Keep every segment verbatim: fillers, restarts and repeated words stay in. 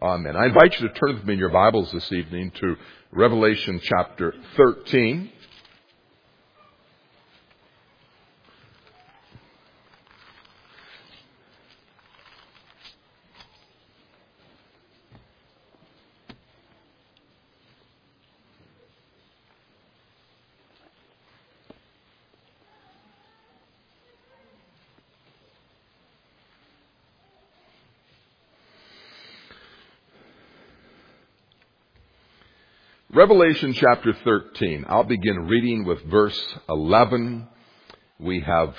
Amen. I invite you to turn with me in your Bibles this evening to Revelation chapter thirteen. Revelation chapter thirteen. I'll begin reading with verse eleven. We have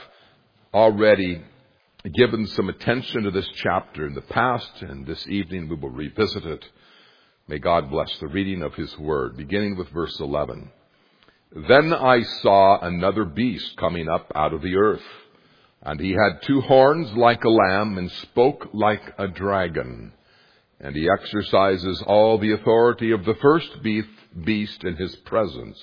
already given some attention to this chapter in the past, and this evening we will revisit it. May God bless the reading of His Word, beginning with verse eleven. Then I saw another beast coming up out of the earth, and he had two horns like a lamb and spoke like a dragon. And he exercises all the authority of the first beast in his presence,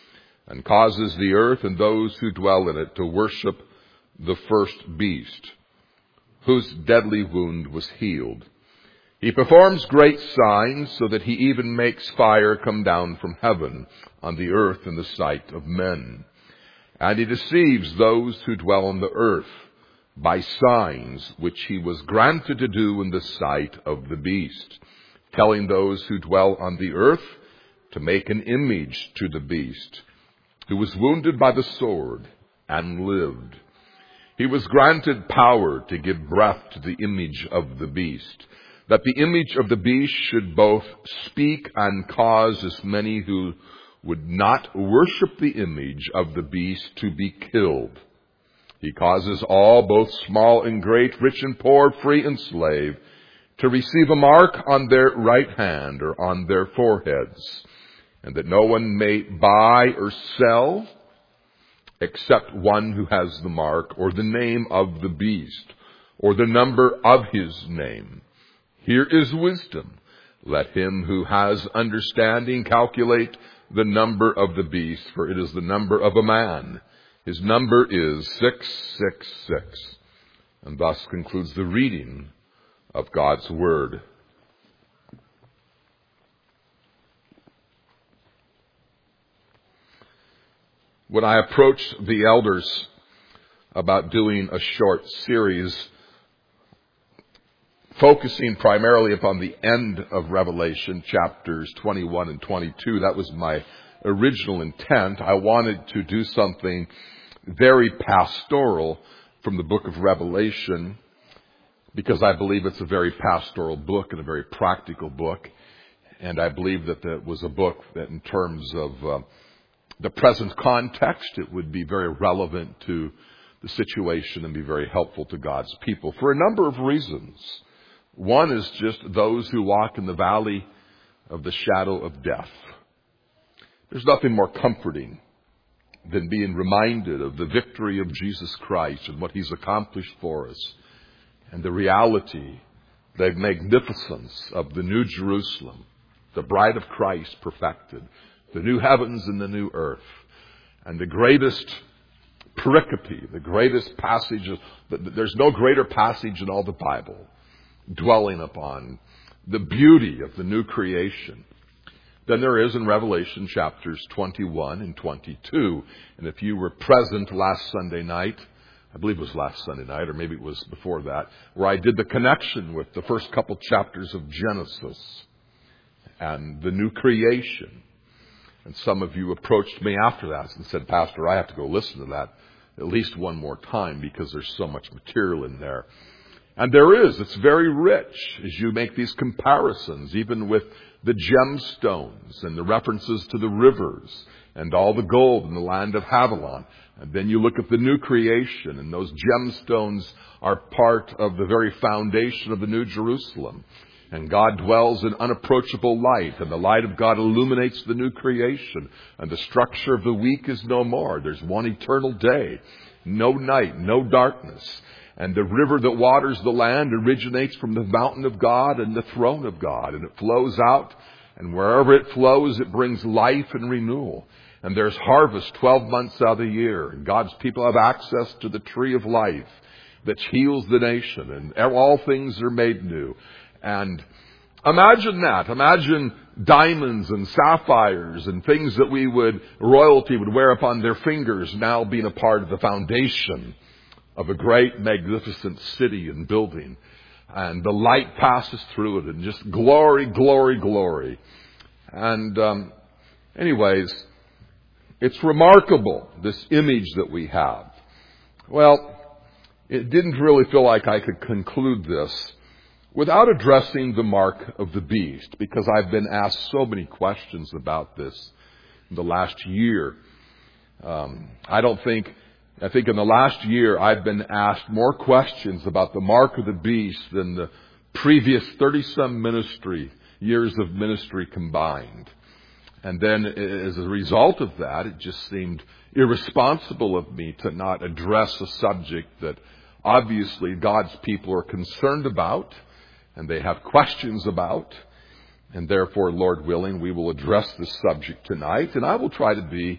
and causes the earth and those who dwell in it to worship the first beast, whose deadly wound was healed. He performs great signs, so that he even makes fire come down from heaven on the earth in the sight of men. And he deceives those who dwell on the earth by signs which he was granted to do in the sight of the beast, telling those who dwell on the earth to make an image to the beast, who was wounded by the sword and lived. He was granted power to give breath to the image of the beast, that the image of the beast should both speak and cause as many who would not worship the image of the beast to be killed. He causes all, both small and great, rich and poor, free and slave, to receive a mark on their right hand or on their foreheads, and that no one may buy or sell except one who has the mark or the name of the beast or the number of his name. Here is wisdom. Let him who has understanding calculate the number of the beast, for it is the number of a man. His number is six six six. And thus concludes the reading of God's Word. When I approached the elders about doing a short series focusing primarily upon the end of Revelation, chapters twenty-one and twenty-two, that was my original intent. I wanted to do something very pastoral from the book of Revelation, because I believe it's a very pastoral book and a very practical book. And I believe that it was a book that in terms of uh, the present context, it would be very relevant to the situation and be very helpful to God's people for a number of reasons. One is just those who walk in the valley of the shadow of death. There's nothing more comforting than being reminded of the victory of Jesus Christ and what He's accomplished for us, and the reality, the magnificence of the New Jerusalem, the bride of Christ perfected, the new heavens and the new earth, and the greatest pericope, the greatest passage, of, there's no greater passage in all the Bible, dwelling upon the beauty of the new creation than there is in Revelation chapters twenty-one and twenty-two. And if you were present last Sunday night, I believe it was last Sunday night, or maybe it was before that, where I did the connection with the first couple chapters of Genesis and the new creation. And some of you approached me after that and said, Pastor, I have to go listen to that at least one more time because there's so much material in there. And there is. It's very rich as you make these comparisons, even with the gemstones and the references to the rivers and all the gold in the land of Havilah. And then you look at the new creation, and those gemstones are part of the very foundation of the New Jerusalem. And God dwells in unapproachable light, and the light of God illuminates the new creation. And the structure of the week is no more. There's one eternal day, no night, no darkness. And the river that waters the land originates from the mountain of God and the throne of God. And it flows out, and wherever it flows, it brings life and renewal. And there's harvest twelve months out of the year. And God's people have access to the tree of life that heals the nation. And all things are made new. And Imagine that. Imagine diamonds and sapphires and things that we would, royalty would wear upon their fingers now being a part of the foundation of a great, magnificent city and building. And the light passes through it and just glory, glory, glory. And um, anyways, it's remarkable, this image that we have. Well, it didn't really feel like I could conclude this without addressing the mark of the beast, because I've been asked so many questions about this in the last year. Um, I don't think, I think in the last year I've been asked more questions about the mark of the beast than the previous thirty-some ministry, years of ministry combined. And then as a result of that, it just seemed irresponsible of me to not address a subject that obviously God's people are concerned about and they have questions about. And therefore, Lord willing, we will address this subject tonight. And I will try to be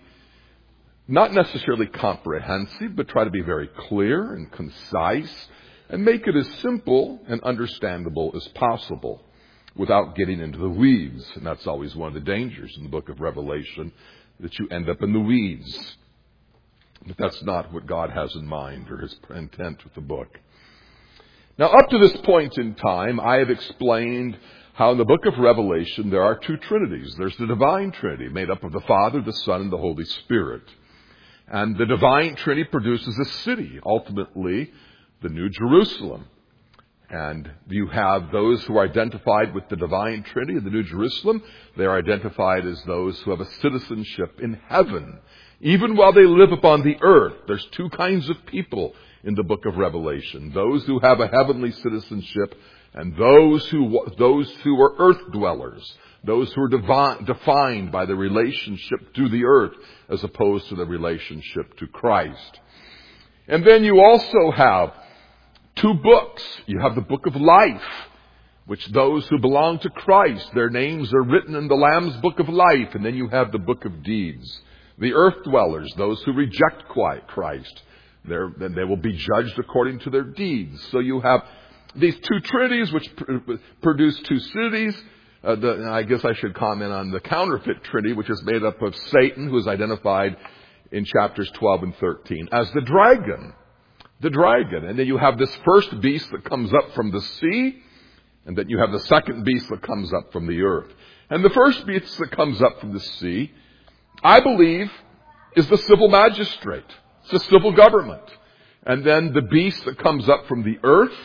not necessarily comprehensive, but try to be very clear and concise and make it as simple and understandable as possible without getting into the weeds. And that's always one of the dangers in the book of Revelation, that you end up in the weeds. But that's not what God has in mind or his intent with the book. Now, up to this point in time, I have explained how in the book of Revelation there are two trinities. There's the divine Trinity made up of the Father, the Son, and the Holy Spirit. And the divine Trinity produces a city, ultimately the New Jerusalem. And you have those who are identified with the divine Trinity in the New Jerusalem. They are identified as those who have a citizenship in heaven. Even while they live upon the earth, there's two kinds of people in the book of Revelation. Those who have a heavenly citizenship and those who those who are earth dwellers. Those who are divine, defined by the relationship to the earth as opposed to the relationship to Christ. And then you also have two books. You have the book of life, which those who belong to Christ, their names are written in the Lamb's book of life. And then you have the book of deeds. The earth dwellers, those who reject Christ, then they will be judged according to their deeds. So you have these two trinities which pr- produce two cities. Uh, the, I guess I should comment on the counterfeit trinity, which is made up of Satan, who is identified in chapters twelve and thirteen as the dragon. The dragon. And then you have this first beast that comes up from the sea, and then you have the second beast that comes up from the earth. And the first beast that comes up from the sea, I believe, is the civil magistrate. It's the civil government. And then the beast that comes up from the earth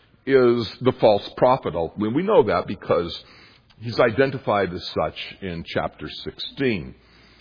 is the false prophet. We know that because he's identified as such in chapter sixteen.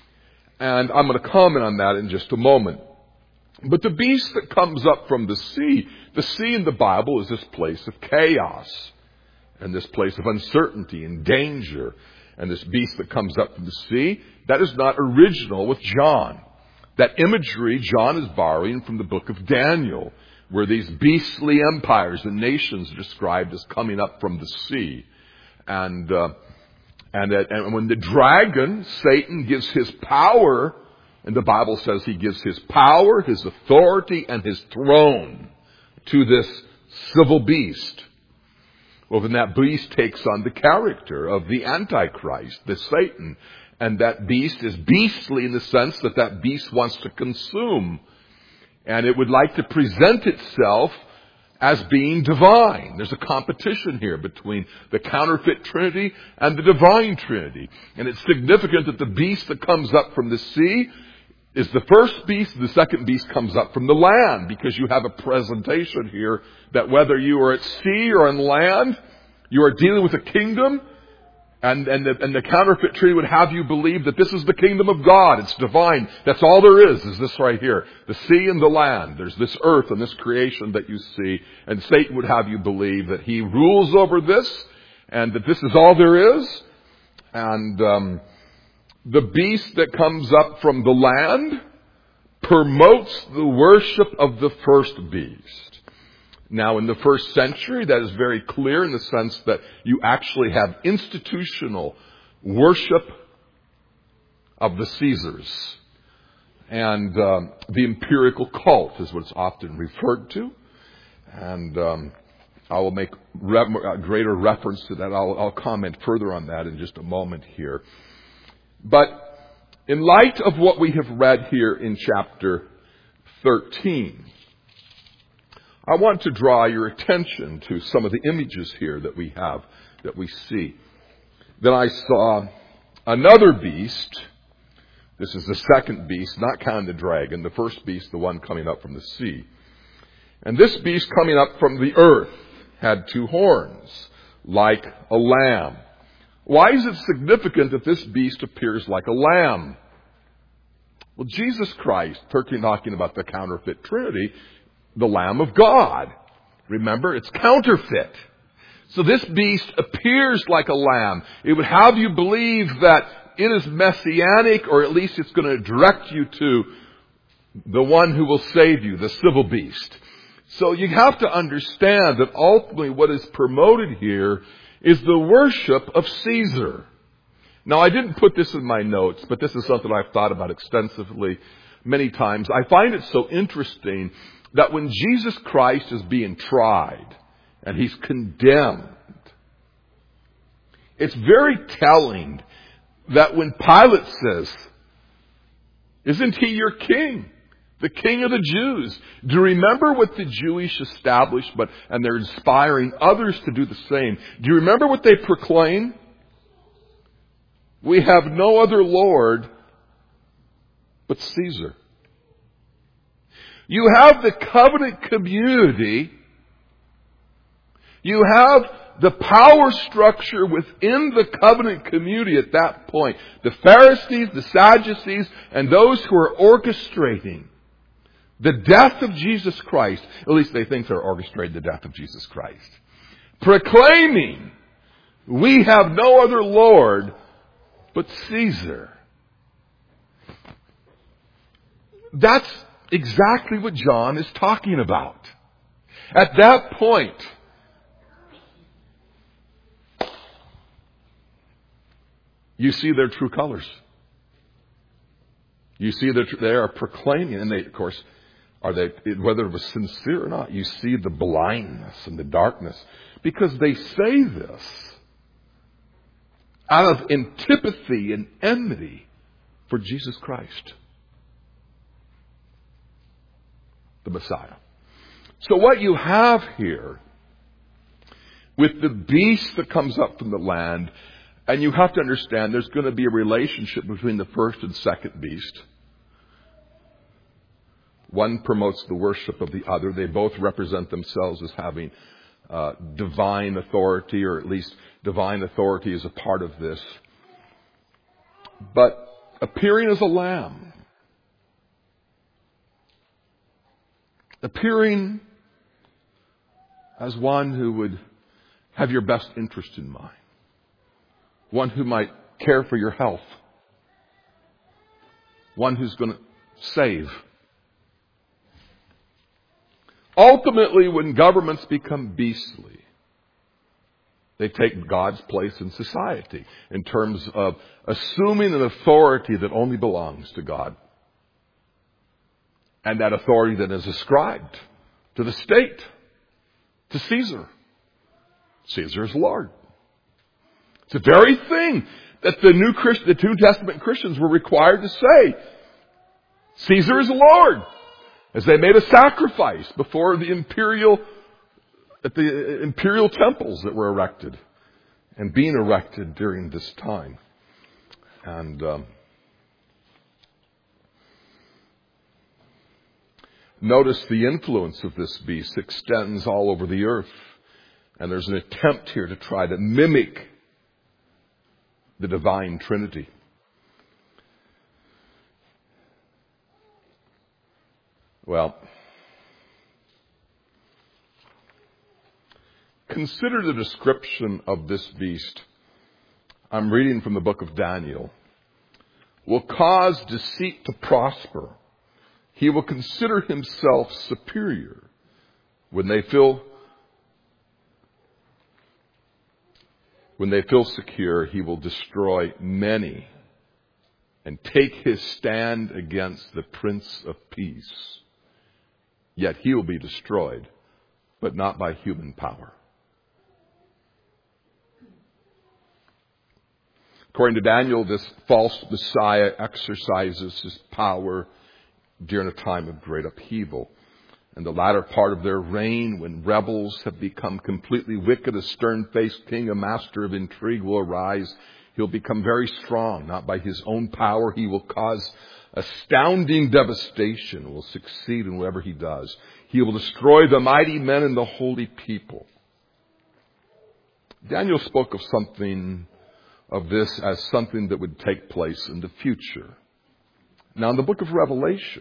And I'm going to comment on that in just a moment. But the beast that comes up from the sea, the sea in the Bible is this place of chaos and this place of uncertainty and danger. And this beast that comes up from the sea, that is not original with John. That imagery John is borrowing from the book of Daniel, where these beastly empires and nations are described as coming up from the sea. And, uh, and, uh, and when the dragon, Satan, gives his power, and the Bible says he gives his power, his authority, and his throne to this civil beast. Well, then that beast takes on the character of the Antichrist, the Satan. And that beast is beastly in the sense that that beast wants to consume. And it would like to present itself as being divine. There's a competition here between the counterfeit Trinity and the divine Trinity. And it's significant that the beast that comes up from the sea is the first beast, and the second beast comes up from the land, because you have a presentation here that whether you are at sea or on land, you are dealing with a kingdom, and, and, the, and the counterfeit tree would have you believe that this is the kingdom of God. It's divine. That's all there is, is this right here. The sea and the land. There's this earth and this creation that you see, and Satan would have you believe that he rules over this, and that this is all there is. And um the beast that comes up from the land promotes the worship of the first beast. Now, in the first century, that is very clear in the sense that you actually have institutional worship of the Caesars. And um, the empirical cult is what it's often referred to. And um, I will make re- greater reference to that. I'll, I'll comment further on that in just a moment here. But in light of what we have read here in chapter thirteen, I want to draw your attention to some of the images here that we have, that we see. Then I saw another beast. This is the second beast, not counting the dragon. The first beast, the one coming up from the sea. And this beast coming up from the earth had two horns, like a lamb. Why is it significant that this beast appears like a lamb? Well, Jesus Christ, talking about the counterfeit Trinity, the Lamb of God. Remember, it's counterfeit. So this beast appears like a lamb. It would have you believe that it is messianic, or at least it's going to direct you to the one who will save you, the civil beast. So you have to understand that ultimately what is promoted here is the worship of Caesar. Now, I didn't put this in my notes, but this is something I've thought about extensively many times. I find it so interesting that when Jesus Christ is being tried and he's condemned, it's very telling that when Pilate says, "Isn't he your king? The king of the Jews?" Do you remember what the Jewish establishment, and they're inspiring others to do the same. Do you remember what they proclaim? "We have no other Lord but Caesar." You have the covenant community. You have the power structure within the covenant community at that point. The Pharisees, the Sadducees, and those who are orchestrating the death of Jesus Christ. At least they think they're orchestrating the death of Jesus Christ. Proclaiming, "We have no other Lord but Caesar." That's exactly what John is talking about. At that point, you see their true colors. You see that they are proclaiming, and they, of course, are they, whether it was sincere or not, you see the blindness and the darkness, because they say this out of antipathy and enmity for Jesus Christ, the Messiah. So what you have here with the beast that comes up from the land, and you have to understand there's going to be a relationship between the first and second beast. One promotes the worship of the other. They both represent themselves as having uh, divine authority, or at least divine authority is a part of this. But appearing as a lamb, appearing as one who would have your best interest in mind, one who might care for your health, one who's going to save. Ultimately, when governments become beastly, they take God's place in society in terms of assuming an authority that only belongs to God. And that authority that is ascribed to the state, to Caesar. Caesar is Lord. It's the very thing that the New Christ, the New Testament Christians were required to say. Caesar is Lord. As they made a sacrifice before the imperial, at the imperial temples that were erected and being erected during this time. And um, notice the influence of this beast extends all over the earth. And there's an attempt here to try to mimic the divine Trinity. Well, consider the description of this beast. I'm reading from the book of Daniel. Will cause deceit to prosper. He will consider himself superior. When they feel When they feel secure, he will destroy many and take his stand against the Prince of Peace. Yet he will be destroyed but not by human power. According to Daniel, this false Messiah exercises his power during a time of great upheaval. In the latter part of their reign, when rebels have become completely wicked, a stern-faced king, a master of intrigue, will arise. He'll become very strong. Not by his own power. He will cause astounding devastation, will succeed in whatever he does. He will destroy the mighty men and the holy people. Daniel spoke of something of this as something that would take place in the future. Now, in the book of Revelation,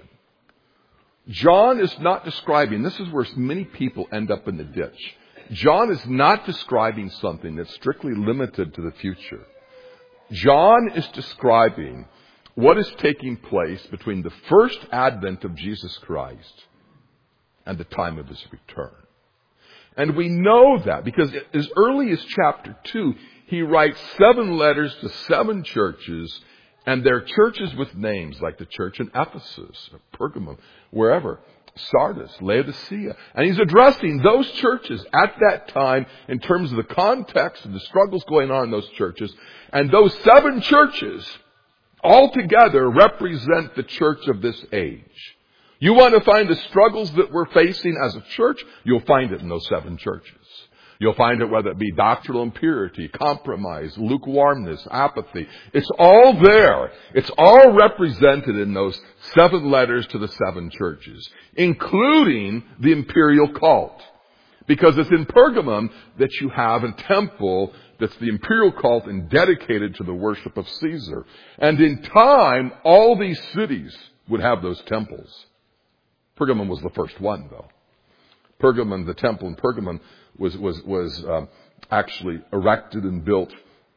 John is not describing, this is where many people end up in the ditch. John is not describing something that's strictly limited to the future. John is describing what is taking place between the first advent of Jesus Christ and the time of his return. And we know that because as early as chapter two, he writes seven letters to seven churches, and they're churches with names like the church in Ephesus, Pergamum, wherever, Sardis, Laodicea. And he's addressing those churches at that time in terms of the context and the struggles going on in those churches. And those seven churches altogether represent the church of this age. You want to find the struggles that we're facing as a church, you'll find it in those seven churches. You'll find it whether it be doctrinal impurity, compromise, lukewarmness, apathy. It's all there. It's all represented in those seven letters to the seven churches, including the imperial cult. Because it's in Pergamum that you have a temple that's the imperial cult and dedicated to the worship of Caesar. And in time, all these cities would have those temples. Pergamum was the first one, though. Pergamum, the temple in Pergamum, was was was um, actually erected and built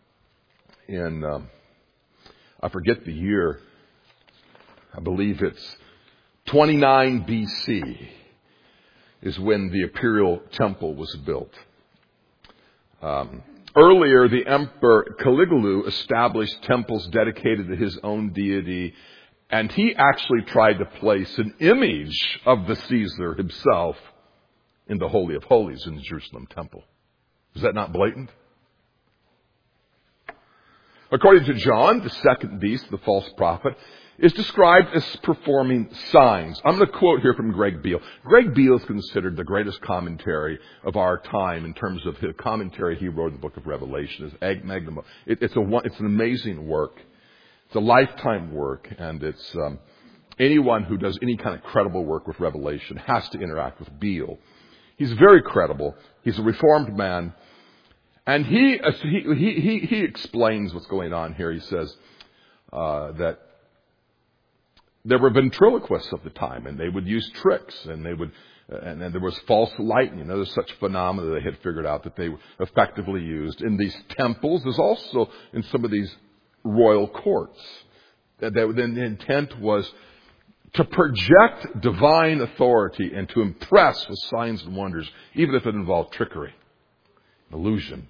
in um, I forget the year. I believe it's twenty-nine B C is when the imperial temple was built. Um, earlier, the emperor Caligula established temples dedicated to his own deity, and he actually tried to place an image of the Caesar himself in the Holy of Holies in the Jerusalem temple. Is that not blatant? According to John, the second beast, the false prophet, is described as performing signs. I'm going to quote here from Greg Beale. Greg Beale is considered the greatest commentary of our time in terms of his commentary he wrote in the book of Revelation. It's, Ag Magnum. It, it's, a, it's an amazing work. It's a lifetime work, and it's um, anyone who does any kind of credible work with Revelation has to interact with Beale. He's very credible. He's a reformed man. And he, he, he, he explains what's going on here. He says uh, that there were ventriloquists of the time, and they would use tricks, and they would, and then there was false lightning. There's such phenomena they had figured out that they effectively used in these temples. There's also in some of these royal courts. That the intent was to project divine authority and to impress with signs and wonders, even if it involved trickery, illusion.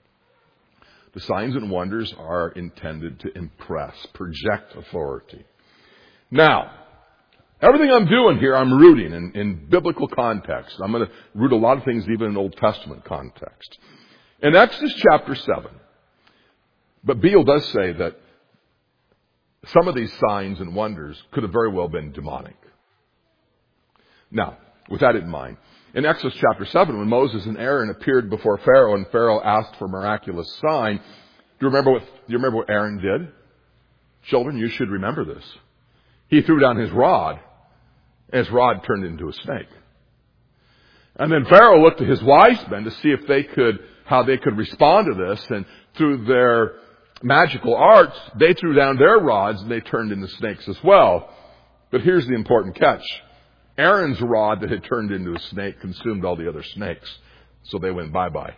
The signs and wonders are intended to impress, project authority. Now, everything I'm doing here, I'm rooting in, in biblical context. I'm going to root a lot of things even in Old Testament context. In Exodus chapter seven, but Beale does say that some of these signs and wonders could have very well been demonic. Now, with that in mind, in Exodus chapter seven, when Moses and Aaron appeared before Pharaoh and Pharaoh asked for a miraculous sign, do you remember what, do you remember what Aaron did? Children, you should remember this. He threw down his rod, and his rod turned into a snake. And then Pharaoh looked to his wise men to see if they could, how they could respond to this, and through their magical arts, they threw down their rods and they turned into snakes as well. But here's the important catch. Aaron's rod that had turned into a snake consumed all the other snakes. So they went bye-bye.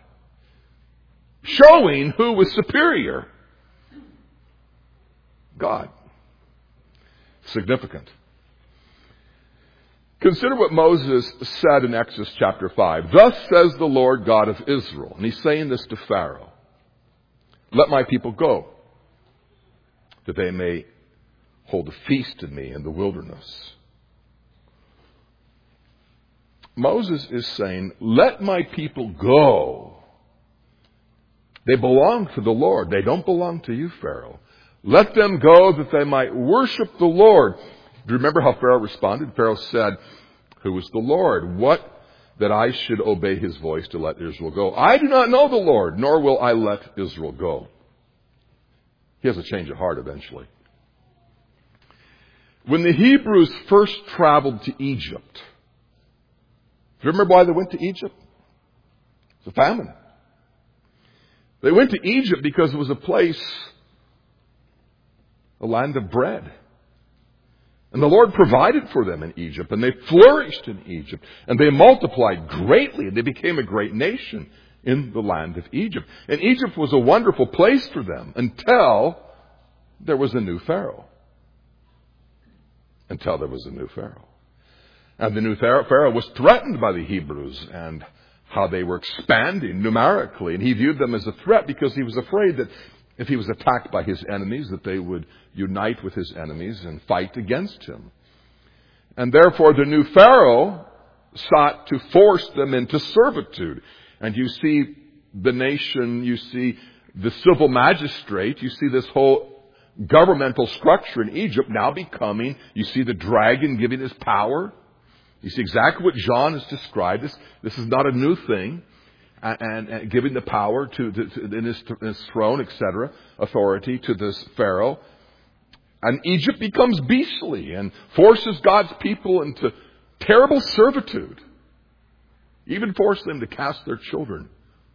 Showing who was superior. God. Significant. Consider what Moses said in Exodus chapter five. Thus says the Lord God of Israel. And he's saying this to Pharaoh. Let my people go, that they may hold a feast to me in the wilderness. Moses is saying, let my people go. They belong to the Lord. They don't belong to you, Pharaoh. Let them go that they might worship the Lord. Do you remember how Pharaoh responded? Pharaoh said, who is the Lord? What that I should obey his voice to let Israel go? I do not know the Lord, nor will I let Israel go. He has a change of heart eventually. When the Hebrews first traveled to Egypt, do you remember why they went to Egypt? It's a famine. They went to Egypt because it was a place, a land of bread. And the Lord provided for them in Egypt, and they flourished in Egypt, and they multiplied greatly, and they became a great nation in the land of Egypt. And Egypt was a wonderful place for them until there was a new Pharaoh. Until there was a new Pharaoh. And the new Pharaoh was threatened by the Hebrews and how they were expanding numerically. And he viewed them as a threat because he was afraid that if he was attacked by his enemies, that they would unite with his enemies and fight against him. And therefore the new Pharaoh sought to force them into servitude. And you see the nation, you see the civil magistrate, you see this whole governmental structure in Egypt now becoming, you see the dragon giving his power. You see exactly what John has described. This, this is not a new thing. And, and, and giving the power to, to, to in, his, in his throne, et cetera, authority to this Pharaoh. And Egypt becomes beastly and forces God's people into terrible servitude. Even force them to cast their children.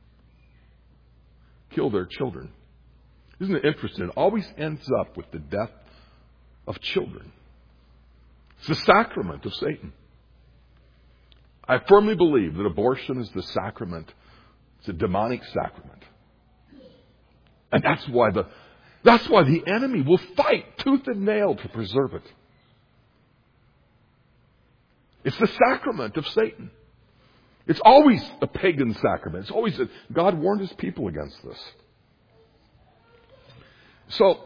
Kill their children. Isn't it interesting? It always ends up with the death of children. It's the sacrament of Satan. I firmly believe that abortion is the sacrament. It's a demonic sacrament. And that's why the, that's why the enemy will fight tooth and nail to preserve it. It's the sacrament of Satan. It's always a pagan sacrament. It's always a, God warned his people against this. So,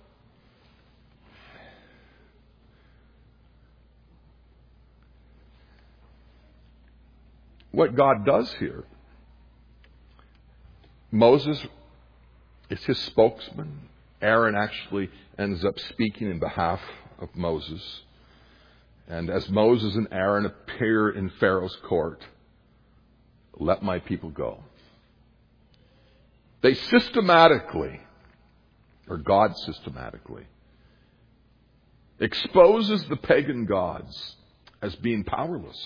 what God does here, Moses is his spokesman. Aaron actually ends up speaking in behalf of Moses. And as Moses and Aaron appear in Pharaoh's court, let my people go. They systematically, or God systematically, exposes the pagan gods as being powerless.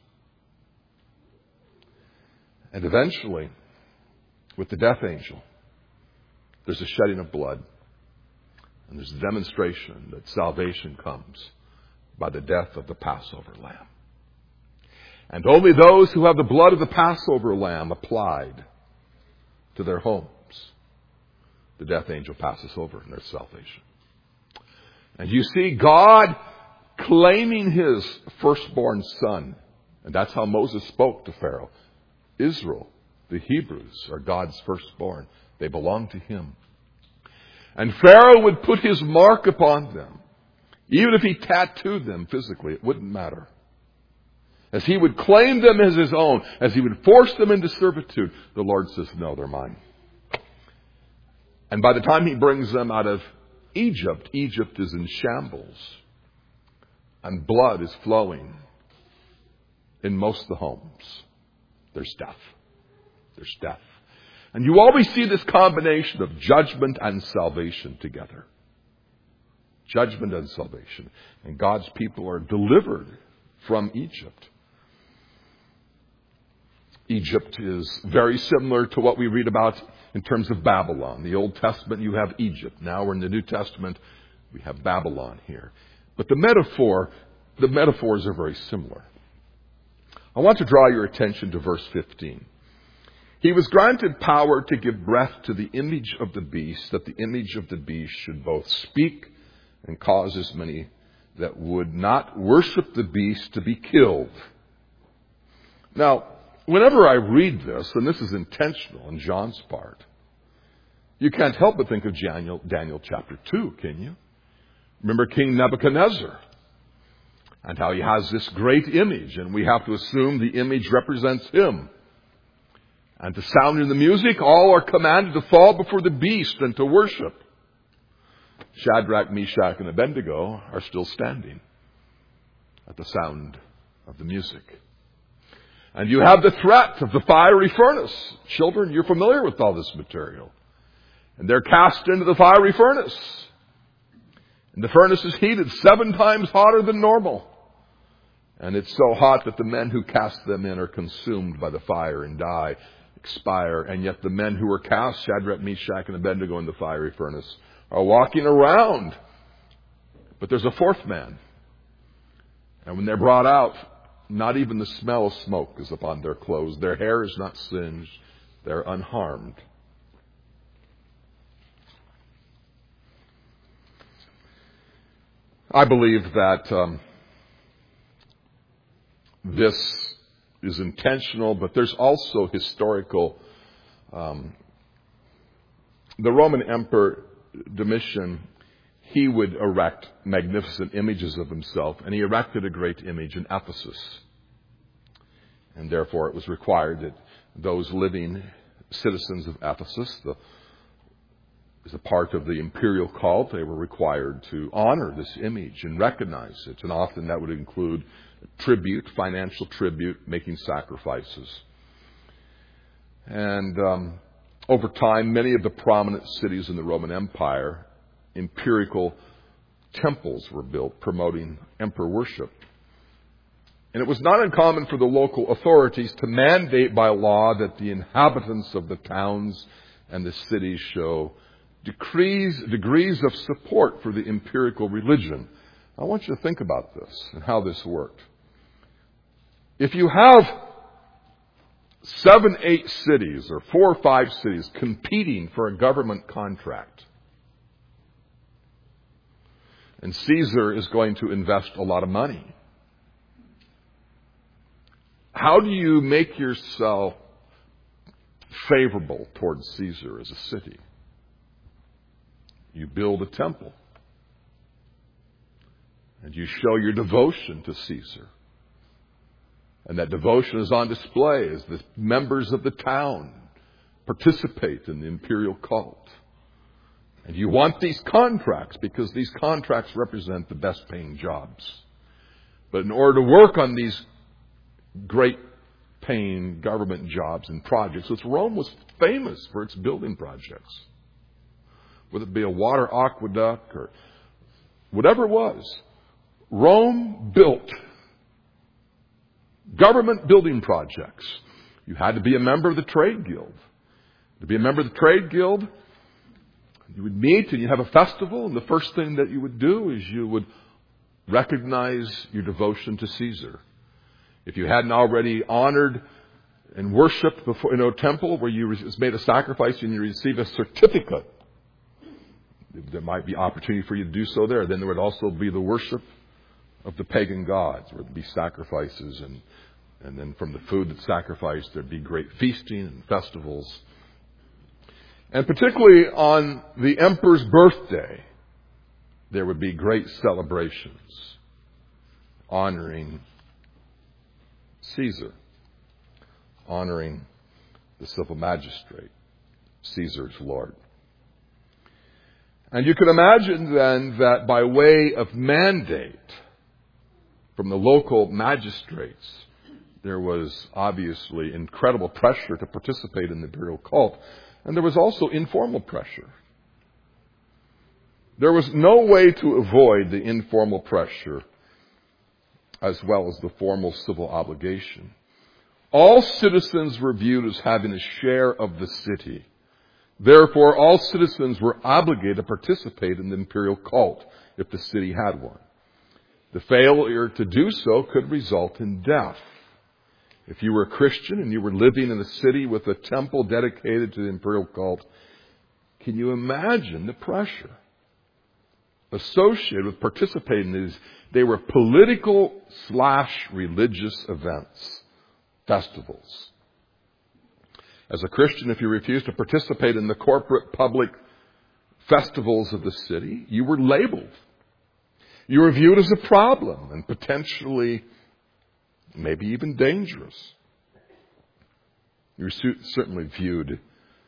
And eventually, with the death angel, there's a shedding of blood. And there's a demonstration that salvation comes by the death of the Passover lamb. And only those who have the blood of the Passover lamb applied to their homes, the death angel passes over in their salvation. And you see God claiming his firstborn son. And that's how Moses spoke to Pharaoh. Israel, the Hebrews, are God's firstborn. They belong to him. And Pharaoh would put his mark upon them. Even if he tattooed them physically, it wouldn't matter. As he would claim them as his own, as he would force them into servitude, the Lord says, no, they're mine. And by the time he brings them out of Egypt, Egypt is in shambles. And blood is flowing in most of the homes. There's death. There's death. And you always see this combination of judgment and salvation together. Judgment and salvation. And God's people are delivered from Egypt. Egypt is very similar to what we read about in terms of Babylon. The Old Testament, you have Egypt. Now we're in the New Testament, we have Babylon here. But the metaphor, the metaphors are very similar. I want to draw your attention to verse fifteen. He was granted power to give breath to the image of the beast, that the image of the beast should both speak and cause as many that would not worship the beast to be killed. Now, whenever I read this, and this is intentional on John's part, you can't help but think of Daniel, Daniel chapter two, can you? Remember King Nebuchadnezzar. and how he has this great image, and we have to assume the image represents him. And to sound in the music, all are commanded to fall before the beast and to worship. Shadrach, Meshach, and Abednego are still standing at the sound of the music. And you have the threat of the fiery furnace. Children, you're familiar with all this material. And they're cast into the fiery furnace. And the furnace is heated seven times hotter than normal. And it's so hot that the men who cast them in are consumed by the fire and die, expire. And yet the men who are cast, Shadrach, Meshach, and Abednego, in the fiery furnace, are walking around. But there's a fourth man. And when they're brought out, not even the smell of smoke is upon their clothes. Their hair is not singed. They're unharmed. I believe that um, this is intentional, but there's also historical. Um, the Roman Emperor Domitian, he would erect magnificent images of himself, and he erected a great image in Ephesus. And therefore it was required that those living citizens of Ephesus, the, as a part of the imperial cult, they were required to honor this image and recognize it. And often that would include tribute, financial tribute, making sacrifices. And um, over time, many of the prominent cities in the Roman Empire, imperial temples were built promoting emperor worship. And it was not uncommon for the local authorities to mandate by law that the inhabitants of the towns and the cities show degrees, degrees of support for the imperial religion. I want you to think about this and how this worked. If you have seven, eight cities or four or five cities competing for a government contract, and Caesar is going to invest a lot of money, how do you make yourself favorable towards Caesar as a city? You build a temple. And you show your devotion to Caesar. And that devotion is on display as the members of the town participate in the imperial cult. And you want these contracts because these contracts represent the best paying jobs. But in order to work on these great paying government jobs and projects, which Rome was famous for its building projects, whether it be a water aqueduct or whatever it was, Rome built government building projects. You had to be a member of the trade guild. To be a member of the trade guild, you would meet and you have a festival, and the first thing that you would do is you would recognize your devotion to Caesar. If you hadn't already honored and worshipped before in a temple where you made a sacrifice and you receive a certificate, there might be opportunity for you to do so there. Then there would also be the worship of the pagan gods, where there'd be sacrifices, and and then from the food that's sacrificed, there'd be great feasting and festivals. And particularly on the emperor's birthday, there would be great celebrations honoring Caesar, honoring the civil magistrate, Caesar's Lord. And you can imagine then that by way of mandate from the local magistrates, there was obviously incredible pressure to participate in the imperial cult. And there was also informal pressure. There was no way to avoid the informal pressure as well as the formal civil obligation. All citizens were viewed as having a share of the city. Therefore, all citizens were obligated to participate in the imperial cult if the city had one. The failure to do so could result in death. If you were a Christian and you were living in a city with a temple dedicated to the imperial cult, can you imagine the pressure associated with participating in these? They were political slash religious events, festivals. As a Christian, if you refused to participate in the corporate public festivals of the city, you were labeled. You are viewed as a problem and potentially, maybe even dangerous. You're certainly viewed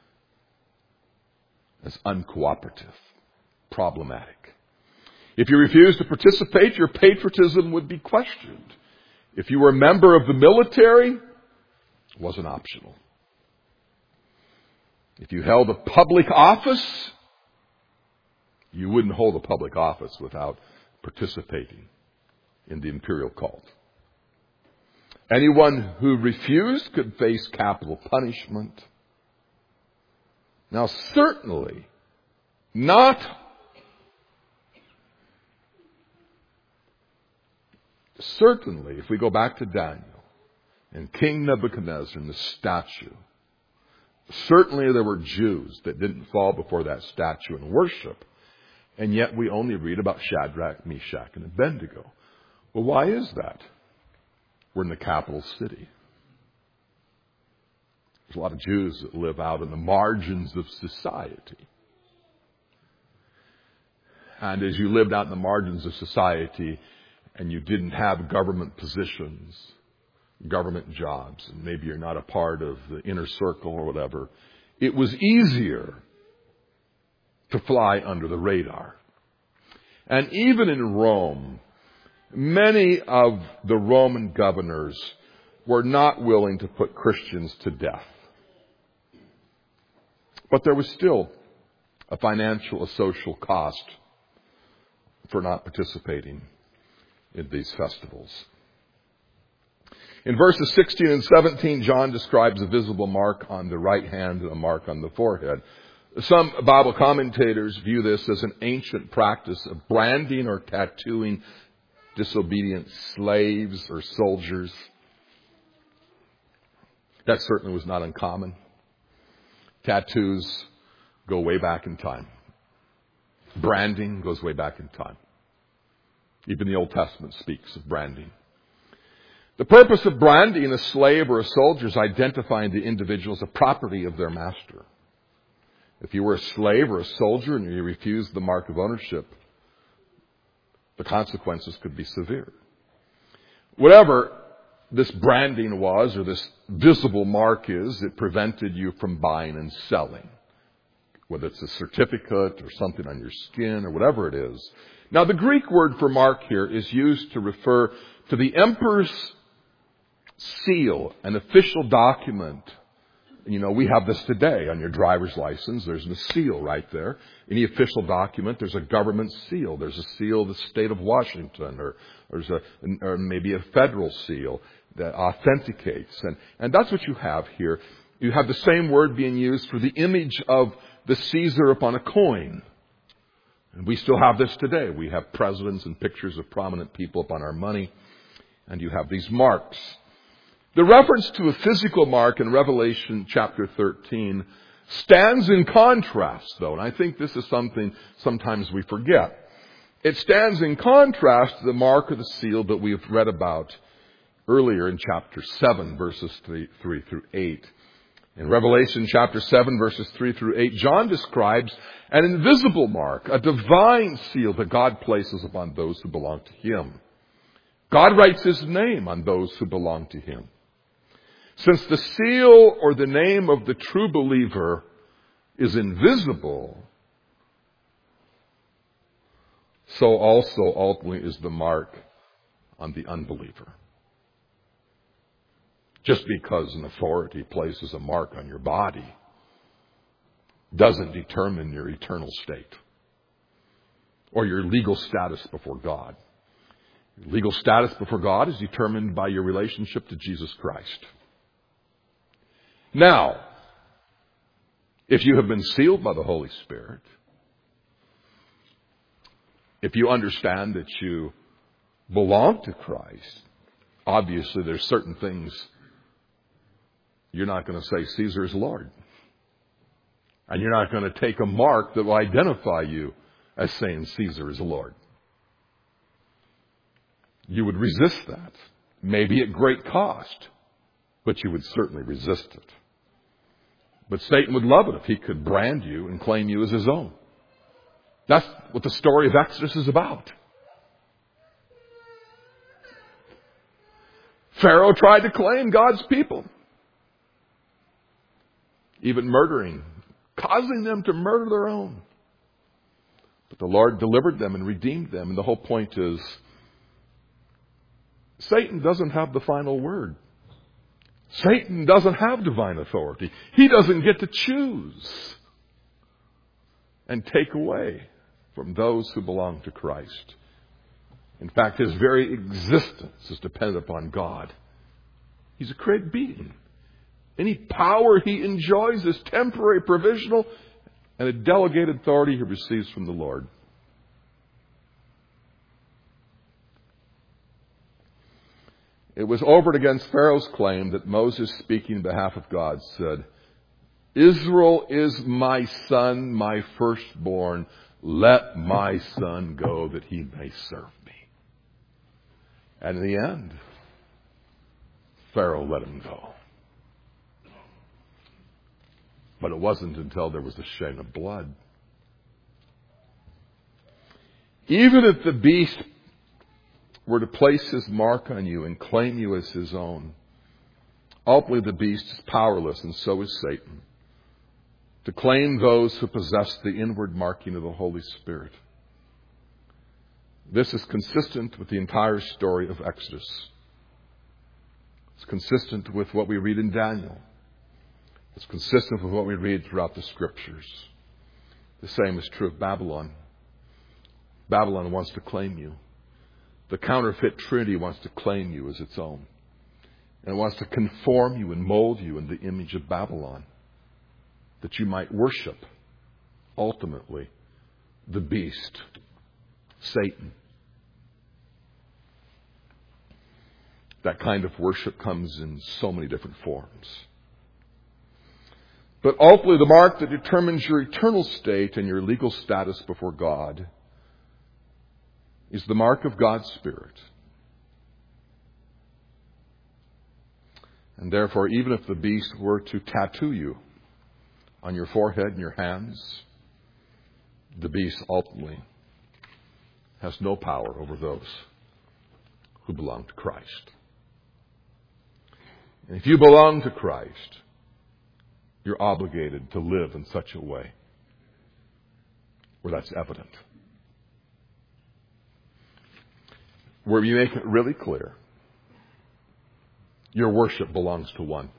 as uncooperative, problematic. If you refuse to participate, your patriotism would be questioned. If you were a member of the military, it wasn't optional. If you held a public office, you wouldn't hold a public office without participating in the imperial cult. Anyone who refused could face capital punishment. Now, certainly not certainly, if we go back to Daniel and King Nebuchadnezzar and the statue, certainly there were Jews that didn't fall before that statue and worship. And yet we only read about Shadrach, Meshach, and Abednego. Well, why is that? We're in the capital city. There's a lot of Jews that live out in the margins of society. And as you lived out in the margins of society and you didn't have government positions, government jobs, and maybe you're not a part of the inner circle or whatever, it was easier to fly under the radar. And even in Rome, many of the Roman governors were not willing to put Christians to death. But there was still a financial, a social cost for not participating in these festivals. In verses sixteen and seventeen, John describes a visible mark on the right hand and a mark on the forehead. Some Bible commentators view this as an ancient practice of branding or tattooing disobedient slaves or soldiers. That certainly was not uncommon. Tattoos go way back in time. Branding goes way back in time. Even the Old Testament speaks of branding. The purpose of branding a slave or a soldier is identifying the individual as a property of their master. If you were a slave or a soldier and you refused the mark of ownership, the consequences could be severe. Whatever this branding was, or this visible mark is, it prevented you from buying and selling. Whether it's a certificate or something on your skin or whatever it is. Now, the Greek word for mark here is used to refer to the emperor's seal, an official document. You know, we have this today on your driver's license. There's a seal right there. Any official document, there's a government seal. There's a seal of the state of Washington, or there's a, or maybe a federal seal that authenticates. And, and that's what you have here. You have the same word being used for the image of the Caesar upon a coin. And we still have this today. We have presidents and pictures of prominent people upon our money. And you have these marks. The reference to a physical mark in Revelation chapter thirteen stands in contrast, though, and I think this is something sometimes we forget. It stands in contrast to the mark of the seal that we have read about earlier in chapter seven, verses three, three through eight. In Revelation chapter seven, verses three through eight, John describes an invisible mark, a divine seal that God places upon those who belong to Him. God writes His name on those who belong to Him. Since the seal or the name of the true believer is invisible, so also ultimately is the mark on the unbeliever. Just because an authority places a mark on your body doesn't determine your eternal state or your legal status before God. Your legal status before God is determined by your relationship to Jesus Christ. Now, if you have been sealed by the Holy Spirit, if you understand that you belong to Christ, obviously there's certain things you're not going to say Caesar is Lord. And you're not going to take a mark that will identify you as saying Caesar is Lord. You would resist that, maybe at great cost, but you would certainly resist it. But Satan would love it if he could brand you and claim you as his own. That's what the story of Exodus is about. Pharaoh tried to claim God's people, even murdering, causing them to murder their own. But the Lord delivered them and redeemed them. And the whole point is, Satan doesn't have the final word. Satan doesn't have divine authority. He doesn't get to choose and take away from those who belong to Christ. In fact, his very existence is dependent upon God. He's a created being. Any power he enjoys is temporary, provisional, and a delegated authority he receives from the Lord. It was over and against Pharaoh's claim that Moses, speaking on behalf of God, said, Israel is my son, my firstborn. Let my son go that he may serve me. And in the end, Pharaoh let him go. But it wasn't until there was the shedding of blood. Even if the beast were to place his mark on you and claim you as his own, ultimately the beast is powerless, and so is Satan, to claim those who possess the inward marking of the Holy Spirit. This is consistent with the entire story of Exodus. It's consistent with what we read in Daniel. It's consistent with what we read throughout the Scriptures. The same is true of Babylon. Babylon wants to claim you. The counterfeit Trinity wants to claim you as its own. And wants to conform you and mold you in the image of Babylon, that you might worship, ultimately, the beast, Satan. That kind of worship comes in so many different forms. But ultimately, the mark that determines your eternal state and your legal status before God is the mark of God's Spirit. And therefore, even if the beast were to tattoo you on your forehead and your hands, the beast ultimately has no power over those who belong to Christ. And if you belong to Christ, you're obligated to live in such a way where that's evident. Where you make it really clear, your worship belongs to one,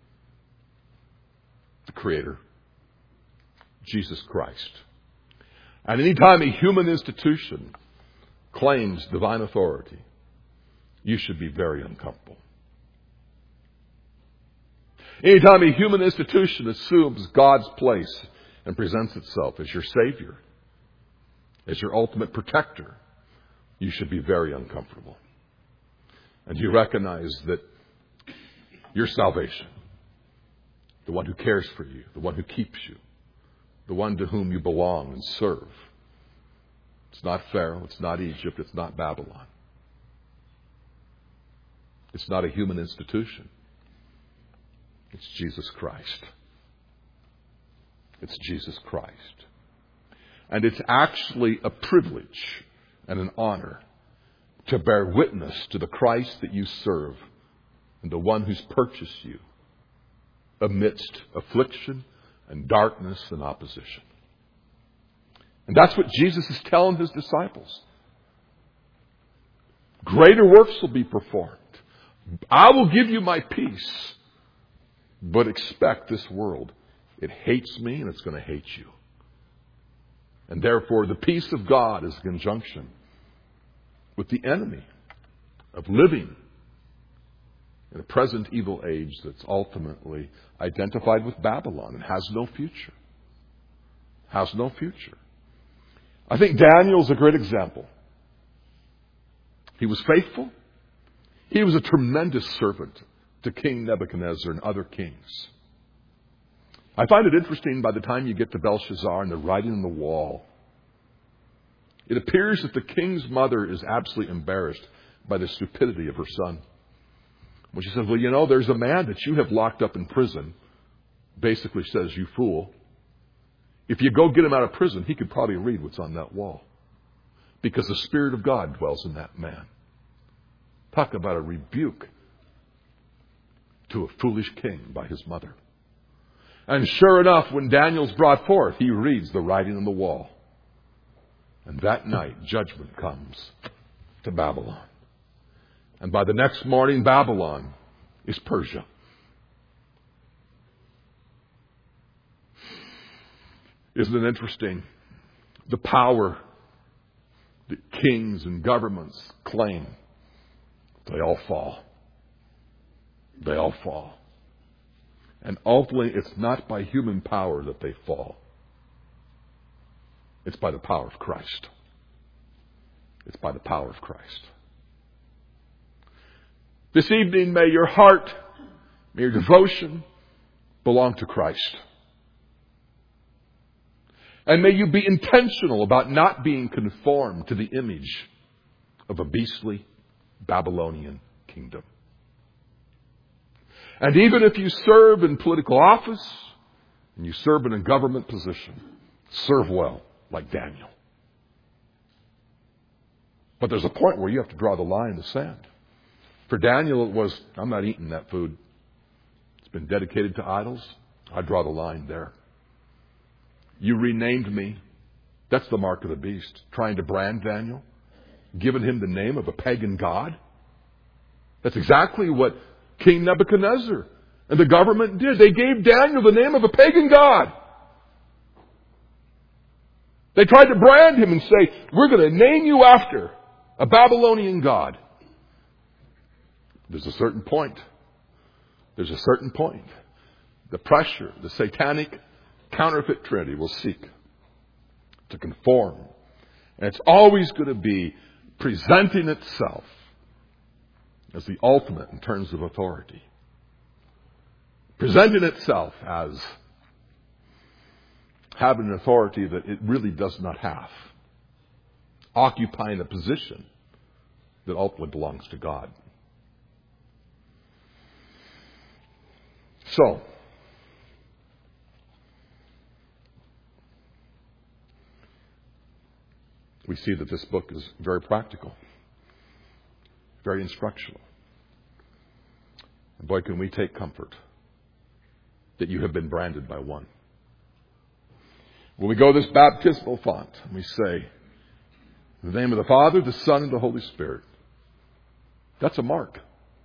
the Creator, Jesus Christ. And any time a human institution claims divine authority, you should be very uncomfortable. Anytime a human institution assumes God's place and presents itself as your Savior, as your ultimate protector, you should be very uncomfortable. And you recognize that your salvation, the one who cares for you, the one who keeps you, the one to whom you belong and serve, it's not Pharaoh, it's not Egypt, it's not Babylon. It's not a human institution. It's Jesus Christ. It's Jesus Christ. And it's actually a privilege and an honor to bear witness to the Christ that you serve and the one who's purchased you amidst affliction and darkness and opposition. And that's what Jesus is telling his disciples. Greater works will be performed. I will give you my peace, but expect this world. It hates me and it's going to hate you. And therefore, the peace of God is a conjunction with the enemy of living in a present evil age that's ultimately identified with Babylon and has no future. Has no future. I think Daniel's a great example. He was faithful. He was a tremendous servant to King Nebuchadnezzar and other kings. I find it interesting by the time you get to Belshazzar and the writing on the wall, it appears that the king's mother is absolutely embarrassed by the stupidity of her son. When she says, well, you know, there's a man that you have locked up in prison, basically says, you fool. If you go get him out of prison, he could probably read what's on that wall. Because the Spirit of God dwells in that man. Talk about a rebuke to a foolish king by his mother. And sure enough, when Daniel's brought forth, he reads the writing on the wall. And that night, judgment comes to Babylon. And by the next morning, Babylon is Persia. Isn't it interesting? The power that kings and governments claim, they all fall. They all fall. And ultimately, it's not by human power that they fall. It's by the power of Christ. It's by the power of Christ. This evening, may your heart, may your devotion belong to Christ. And may you be intentional about not being conformed to the image of a beastly Babylonian kingdom. And even if you serve in political office and you serve in a government position, serve well, like Daniel. But there's a point where you have to draw the line in the sand. For Daniel, it was, I'm not eating that food. It's been dedicated to idols. I draw the line there. You renamed me. That's the mark of the beast. Trying to brand Daniel. Giving him the name of a pagan god. That's exactly what King Nebuchadnezzar and the government did. They gave Daniel the name of a pagan god. They tried to brand him and say, we're going to name you after a Babylonian god. There's a certain point. There's a certain point. The pressure, the satanic counterfeit trinity will seek to conform. And it's always going to be presenting itself as the ultimate in terms of authority. Presenting itself as having an authority that it really does not have. Occupying a position that ultimately belongs to God. So, we see that this book is very practical, very instructional. And boy, can we take comfort that you have been branded by one. When we go this baptismal font, and we say, in the name of the Father, the Son, and the Holy Spirit. That's a mark.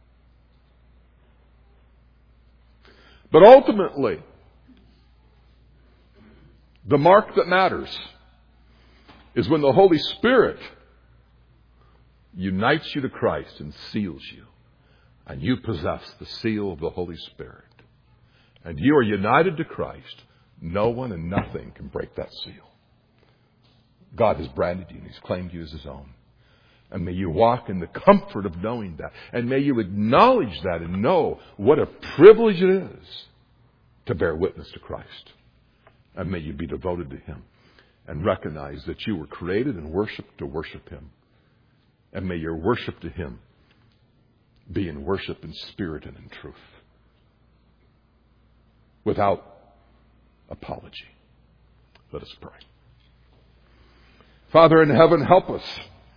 But ultimately, the mark that matters is when the Holy Spirit unites you to Christ and seals you. And you possess the seal of the Holy Spirit. And you are united to Christ. No one and nothing can break that seal. God has branded you and He's claimed you as His own. And may you walk in the comfort of knowing that. And may you acknowledge that and know what a privilege it is to bear witness to Christ. And may you be devoted to Him. And recognize that you were created and worshiped to worship Him. And may your worship to Him be in worship in spirit and in truth. Without apology. Let us pray. Father in heaven, help us.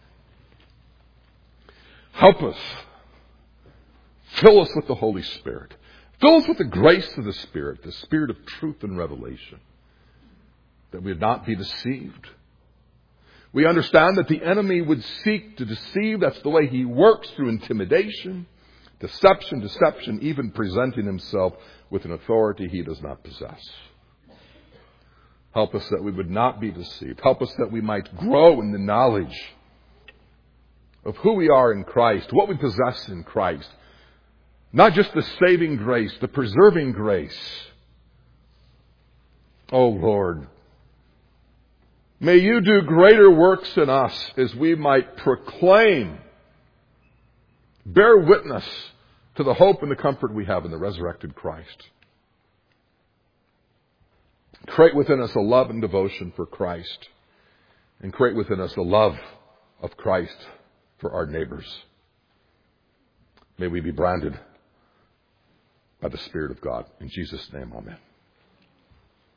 Help us. Fill us with the Holy Spirit. Fill us with the grace of the Spirit, the Spirit of truth and revelation, that we would not be deceived. We understand that the enemy would seek to deceive. That's the way he works, through intimidation, deception, deception, even presenting himself with an authority he does not possess. Help us that we would not be deceived. Help us that we might grow in the knowledge of who we are in Christ, what we possess in Christ. Not just the saving grace, the preserving grace. Oh Lord, may you do greater works in us as we might proclaim, bear witness to the hope and the comfort we have in the resurrected Christ. Create within us a love and devotion for Christ. And create within us a love of Christ for our neighbors. May we be branded by the Spirit of God. In Jesus' name, amen.